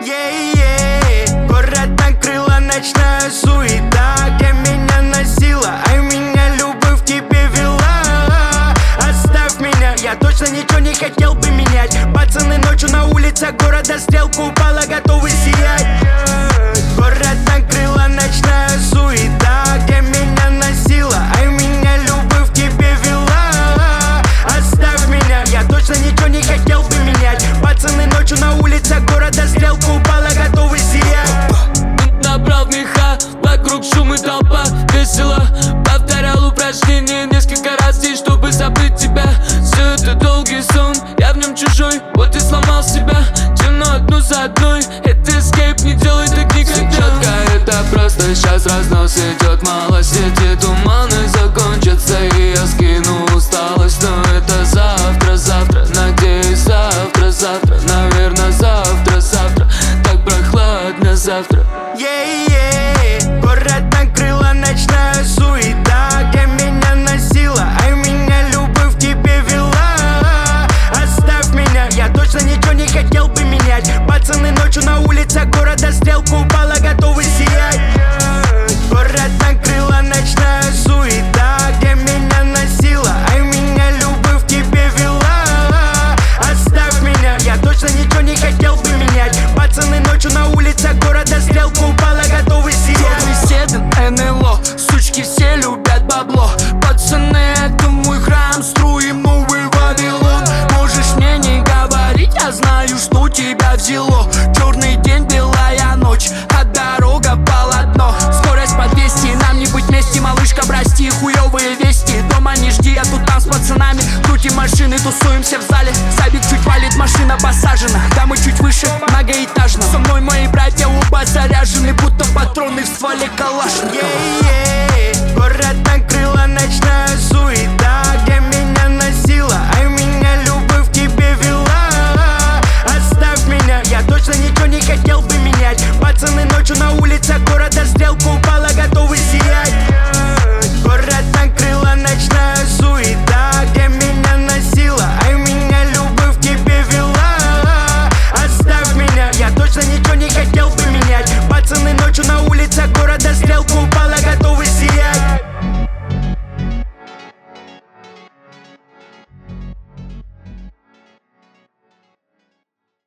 Город накрыла ночная суета, где меня носила, а меня любовь к тебе вела. Оставь меня, я точно ничего не хотел бы менять. Пацаны ночью на улицах города, стрелка упала, готовы сиять. Город накрыла ночная суета, где меня носила, а меня любовь к тебе вела. Оставь меня, я точно ничего не хотел бы менять. Пацаны ночью на улицах города, стрелка упала, готовы сиять. Набрал меха, вокруг шум и толпа, весело повторял упражнения несколько раз здесь, чтобы забыть тебя. Все это долгий сон, я в нем чужой, вот и сломал себя. Темно одну за одной, это эскейп, не делай так никогда. Четко, это просто сейчас разнос идет, мало сети, туманы закончатся, и я скину усталость. Но это завтра, завтра, надеюсь, завтра, завтра, наверное, завтра, завтра, так прохладно завтра. Город накрыла ночная суета, где меня носила, а меня любовь к тебе вела. Оставь меня, я точно ничего не хотел бы менять. Пацаны ночью на улицах города, стрелка упала, готовы сиять. Город накрыла ночная суета, где меня носила, а меня любовь к тебе вела. Оставь меня, я точно ничего не хотел бы менять. Пацаны ночью на улицах города, стрелка упала, готовы сиять. НЛО, сучки все любят бабло. Пацаны, это мой храм, строим новый Вавилон. Можешь мне не говорить, я знаю, что тебя взяло. Черный день, белая ночь, а дорога полотно. Скорость по 200, нам не быть вместе, малышка, прости, хуёвые вести. Дома не жди, я тут там с пацанами, крутим машины, тусуемся в зале. Сабик чуть валит, машина посажена, да мы чуть выше, многоэтажно. Со мной мои братья оба заряжены, будто патроны в стволе калашникова. Город накрыла ночная суета, где меня носила, а меня любовь к тебе вела. Оставь меня, я точно ничего не хотел бы менять. Пацаны ночью на улицах города, стрелка упала, готовы сиять. Город накрыла ночная суета, где меня носила, а меня любовь к тебе вела. Оставь меня, я точно ничего не хотел бы менять. Пацаны ночью на улицах города, стрелка упала.